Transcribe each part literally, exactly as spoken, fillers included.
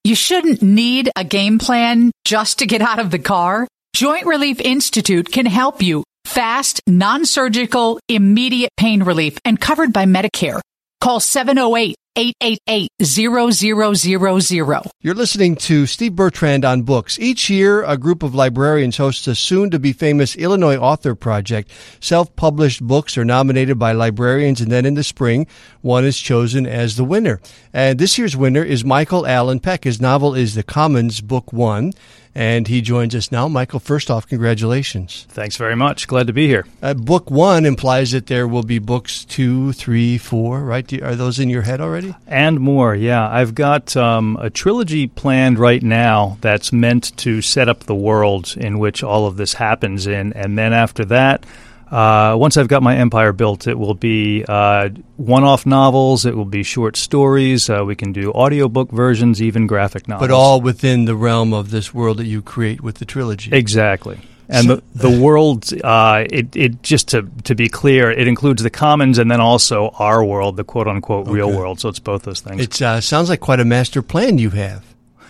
You shouldn't need a game plan just to get out of the car. Joint Relief Institute can help you. Fast, non-surgical, immediate pain relief and covered by Medicare. Call seven oh eight, eight eight eight, zero zero zero zero. You're listening to Steve Bertrand on Books. Each year, a group of librarians hosts a soon-to-be-famous Illinois Author Project. Self-published books are nominated by librarians, and then in the spring, one is chosen as the winner. And this year's winner is Michael Allen Peck. His novel is The Commons, Book One. And he joins us now. Michael, first off, congratulations. Thanks very much. Glad to be here. Uh, book one implies that there will be books two, three, four, right? Do you, are those in your head already? And more, yeah. I've got um, a trilogy planned right now that's meant to set up the world in which all of this happens in. And then after that, uh, once I've got my empire built, it will be uh, one-off novels. It will be short stories. Uh, we can do audiobook versions, even graphic novels. But all within the realm of this world that you create with the trilogy. Exactly. And so, the, the world, uh, it, it just to, to be clear, it includes the commons and then also our world, the quote-unquote real okay. world. So it's both those things. It uh, sounds like quite a master plan you have.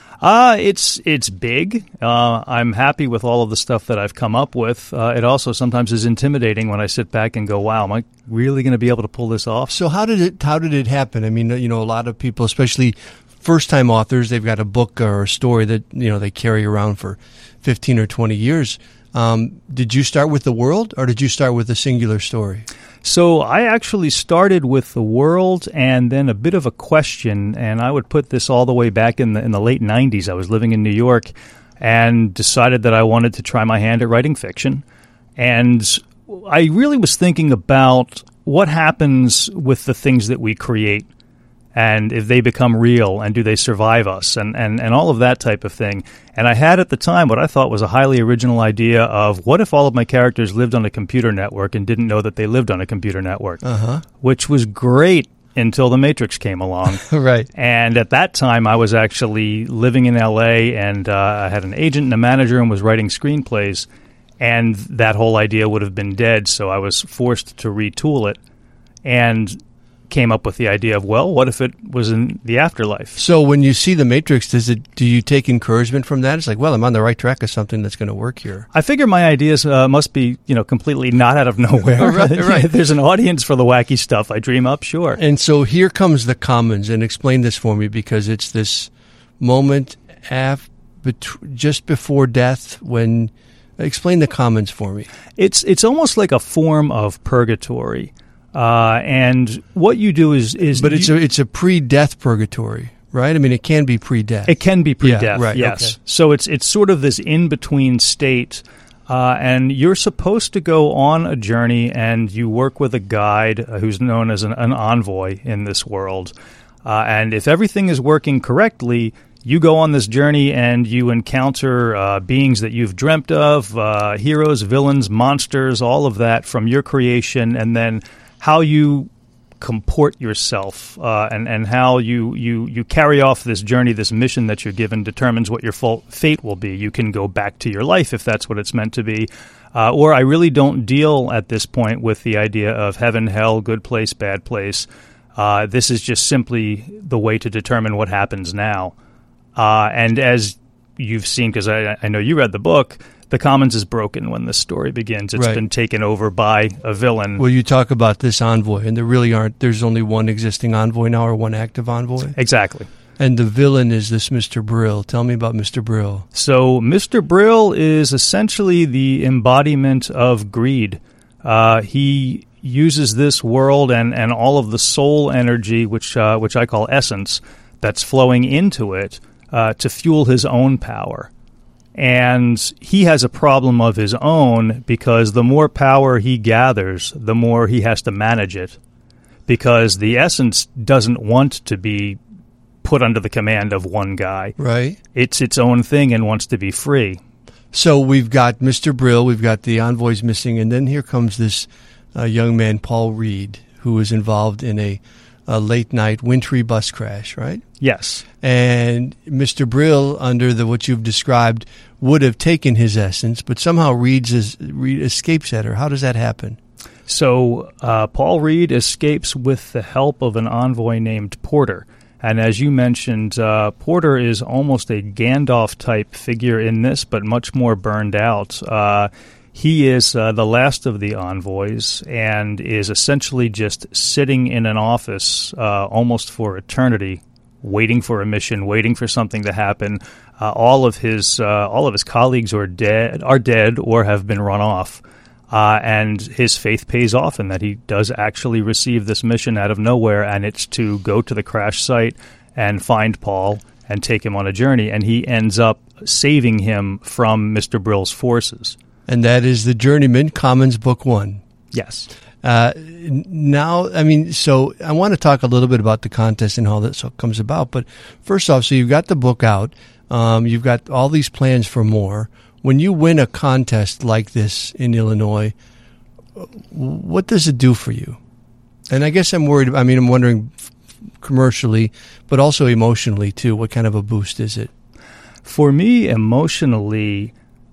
Uh, it's it's big. Uh, I'm happy with all of the stuff that I've come up with. Uh, it also sometimes is intimidating when I sit back and go, wow, am I really going to be able to pull this off? So how did it how did it happen? I mean, you know, a lot of people, especially first-time authors, they've got a book or a story that, you know, they carry around for fifteen or twenty years. Um, did you start with the world, or did you start with a singular story? So I actually started with the world and then a bit of a question, and I would put this all the way back in the in the late nineties. I was living in New York and decided that I wanted to try my hand at writing fiction. And I really was thinking about what happens with the things that we create, and if they become real, and do they survive us, and, and, and all of that type of thing. And I had at the time what I thought was a highly original idea of what if all of my characters lived on a computer network and didn't know that they lived on a computer network, uh-huh. which was great until The Matrix came along. Right. And at that time, I was actually living in L A, and uh, I had an agent and a manager and was writing screenplays, and that whole idea would have been dead, so I was forced to retool it. And came up with the idea of, well, what if it was in the afterlife? So when you see The Matrix, does it? Do you take encouragement from that? It's like, well, I'm on the right track of something that's going to work here. I figure my ideas uh, must be, you know, completely not out of nowhere. right, right. If there's an audience for the wacky stuff I dream up, sure. And so here comes the commons, and explain this for me, because it's this moment af- bet- just before death when... Explain the commons for me. It's it's almost like a form of purgatory. Uh, and what you do is... is but it's you, a, it's a pre-death purgatory, right? I mean, it can be pre-death. It can be pre-death, yeah, right, yes. Okay. So it's it's sort of this in-between state, uh, and you're supposed to go on a journey, and you work with a guide uh, who's known as an, an envoy in this world. Uh, and if everything is working correctly, you go on this journey and you encounter uh, beings that you've dreamt of, uh, heroes, villains, monsters, all of that from your creation, and then how you comport yourself uh, and, and how you, you, you carry off this journey, this mission that you're given determines what your full fate will be. You can go back to your life if that's what it's meant to be. Uh, or I really don't deal at this point with the idea of heaven, hell, good place, bad place. Uh, this is just simply the way to determine what happens now. Uh, and as you've seen, because I, I know you read the book, the commons is broken when this story begins. It's right. been taken over by a villain. Well, you talk about this envoy, and there really aren't, there's only one existing envoy now, or one active envoy? Exactly. And the villain is this Mister Brill. Tell me about Mister Brill. So Mister Brill is essentially the embodiment of greed. Uh, he uses this world and, and all of the soul energy, which uh, which I call essence, that's flowing into it uh, to fuel his own power. And he has a problem of his own because the more power he gathers, the more he has to manage it, because the essence doesn't want to be put under the command of one guy. Right. It's its own thing and wants to be free. So we've got Mister Brill, we've got the envoys missing, and then here comes this uh, young man, Paul Reed, who is involved in a, a late-night wintry bus crash, right? Yes. And Mister Brill, under the what you've described, would have taken his essence, but somehow Reed's is, Reed escapes at her. How does that happen? So uh, Paul Reed escapes with the help of an envoy named Porter. And as you mentioned, uh, Porter is almost a Gandalf-type figure in this, but much more burned out. Uh, he is uh, the last of the envoys and is essentially just sitting in an office uh, almost for eternity, waiting for a mission, waiting for something to happen. Uh, all of his uh, all of his colleagues are dead, are dead or have been run off. Uh, and his faith pays off in that he does actually receive this mission out of nowhere, and it's to go to the crash site and find Paul and take him on a journey. And he ends up saving him from Mister Brill's forces. And that is The Journeyman, Commons Book One. Yes. Uh, now, I mean, so I want to talk a little bit about the contest and how this comes about. But first off, so you've got the book out. Um, you've got all these plans for more. When you win a contest like this in Illinois, what does it do for you? And I guess I'm worried. I mean, I'm wondering commercially, but also emotionally too. What kind of a boost is it? For me, emotionally,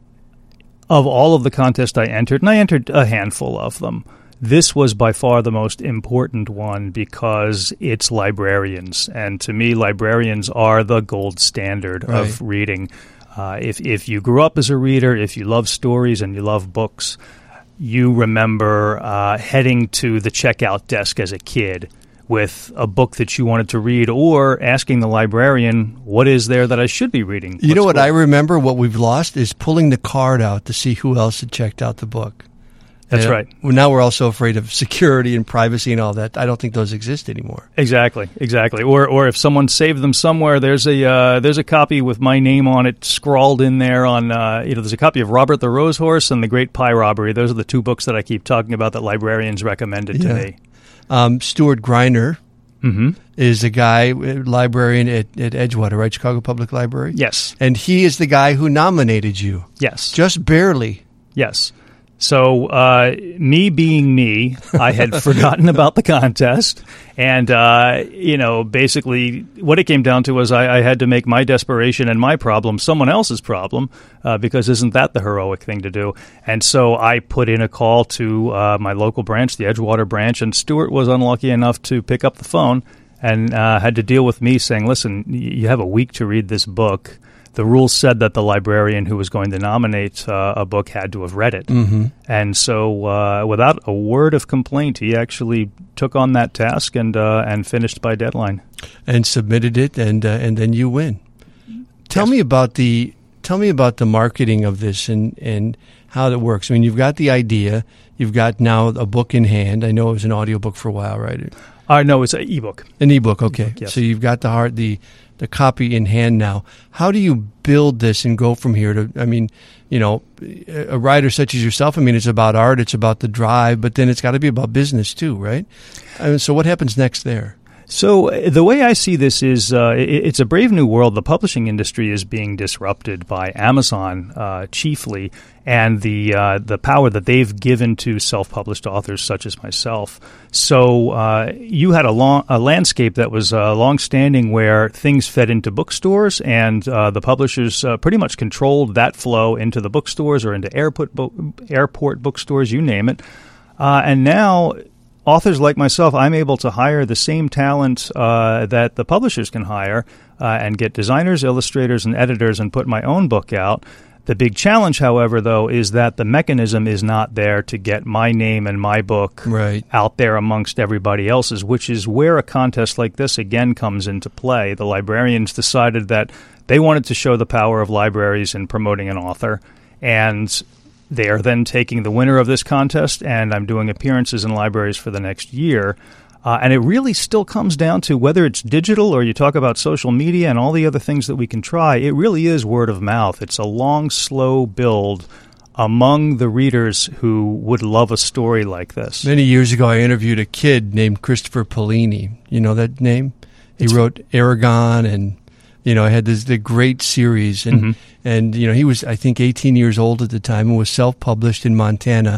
of all of the contests I entered, and I entered a handful of them, this was by far the most important one because it's librarians. And to me, librarians are the gold standard right. of reading. Uh, if if you grew up as a reader, if you love stories and you love books, you remember uh, heading to the checkout desk as a kid with a book that you wanted to read, or asking the librarian, what is there that I should be reading? You What's know what cool? I remember, what we've lost, is pulling the card out to see who else had checked out the book. That's and, right. Well, now we're also afraid of security and privacy and all that. I don't think those exist anymore. Exactly, exactly. Or or if someone saved them somewhere, there's a uh, there's a copy with my name on it scrawled in there on, uh, you know, there's a copy of Robert the Rose Horse and The Great Pie Robbery. Those are the two books that I keep talking about that librarians recommended yeah. to me. Um, Stuart Greiner mm-hmm. is a guy, librarian at, at Edgewater, right? Chicago Public Library? Yes. And he is the guy who nominated you. Yes. Just barely. Yes. So uh, me being me, I had forgotten about the contest. And, uh, you know, basically what it came down to was I, I had to make my desperation and my problem someone else's problem, uh, because isn't that the heroic thing to do? And so I put in a call to uh, my local branch, the Edgewater branch, and Stuart was unlucky enough to pick up the phone and uh, had to deal with me saying, listen, you have a week to read this book. The rules said that the librarian who was going to nominate uh, a book had to have read it. Mm-hmm. And so uh, without a word of complaint, he actually took on that task and uh, and finished by deadline. And submitted it, and uh, and then you win. Tell yes. me about the tell me about the marketing of this and, and how that works. I mean, you've got the idea. You've got now a book in hand. I know it was an audiobook for a while, right? Uh, no, it's an ebook. An ebook, okay. E-book, yes. So you've got the hard, the the copy in hand now. How do you build this and go from here to, I mean, you know, a writer such as yourself, I mean, it's about art, it's about the drive, but then it's got to be about business too, right? I mean, so what happens next there? So the way I see this is uh, it, it's a brave new world. The publishing industry is being disrupted by Amazon uh, chiefly, and the uh, the power that they've given to self-published authors such as myself. So uh, you had a long a landscape that was uh, long-standing where things fed into bookstores, and uh, the publishers uh, pretty much controlled that flow into the bookstores or into airport bo- airport bookstores, you name it. Uh, and now authors like myself, I'm able to hire the same talent uh, that the publishers can hire uh, and get designers, illustrators, and editors and put my own book out. The big challenge, however, though, is that the mechanism is not there to get my name and my book right. out there amongst everybody else's, which is where a contest like this again comes into play. The librarians decided that they wanted to show the power of libraries in promoting an author, and they are then taking the winner of this contest, and I'm doing appearances in libraries for the next year. Uh, and it really still comes down to whether it's digital or you talk about social media and all the other things that we can try, it really is word of mouth. It's a long, slow build among the readers who would love a story like this. Many years ago, I interviewed a kid named Christopher Polini. You know that name? He it's wrote Aragon, and you know, I had this the great series, and mm-hmm. and you know, he was I think eighteen years old at the time and was self-published in Montana.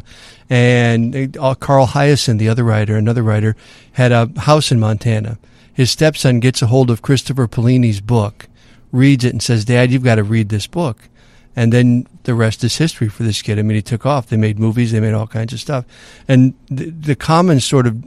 And uh, Carl Hyacin, the other writer, another writer, had a house in Montana. His stepson gets a hold of Christopher Polini's book, reads it, and says, "Dad, you've got to read this book." And then the rest is history for this kid. I mean, he took off. They made movies. They made all kinds of stuff. And the, the common sort of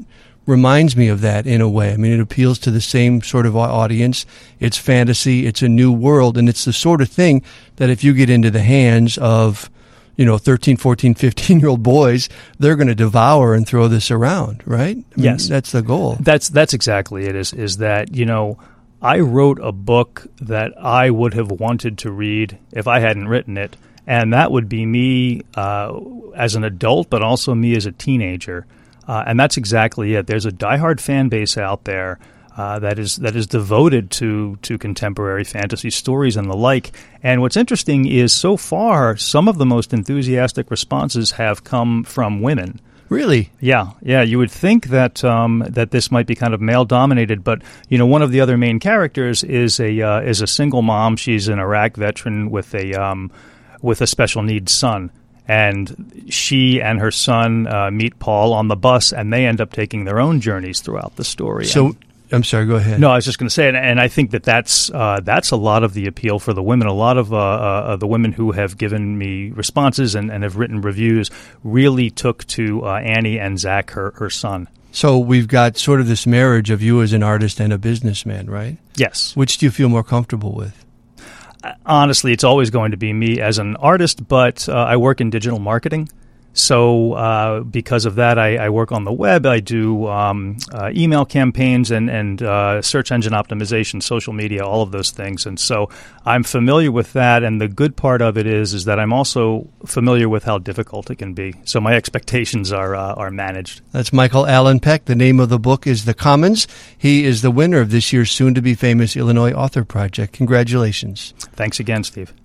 reminds me of that in a way. I mean, it appeals to the same sort of audience. It's fantasy. It's a new world. And it's the sort of thing that if you get into the hands of, you know, thirteen, fourteen, fifteen-year-old boys, they're going to devour and throw this around, right? I mean, yes. That's the goal. That's that's exactly it, is, is that, you know, I wrote a book that I would have wanted to read if I hadn't written it, and that would be me uh, as an adult, but also me as a teenager. Uh, and that's exactly it. There's a diehard fan base out there uh, that is that is devoted to to contemporary fantasy stories and the like. And what's interesting is, so far, some of the most enthusiastic responses have come from women. Really? Yeah, yeah. You would think that um, that this might be kind of male dominated, but you know, one of the other main characters is a uh, is a single mom. She's an Iraq veteran with a um, with a special needs son. And she and her son uh, meet Paul on the bus, and they end up taking their own journeys throughout the story. So, and, I'm sorry, go ahead. No, I was just going to say, and, and I think that that's, uh, that's a lot of the appeal for the women. A lot of uh, uh, the women who have given me responses and, and have written reviews really took to uh, Annie and Zach, her, her son. So we've got sort of this marriage of you as an artist and a businessman, right? Yes. Which do you feel more comfortable with? Honestly, it's always going to be me as an artist, but uh, I work in digital marketing. So uh, because of that, I, I work on the web. I do um, uh, email campaigns and, and uh, search engine optimization, social media, all of those things. And so I'm familiar with that. And the good part of it is is that I'm also familiar with how difficult it can be. So my expectations are uh, are managed. That's Michael Allen Peck. The name of the book is The Commons. He is the winner of this year's soon-to-be-famous Illinois Author Project. Congratulations. Thanks again, Steve.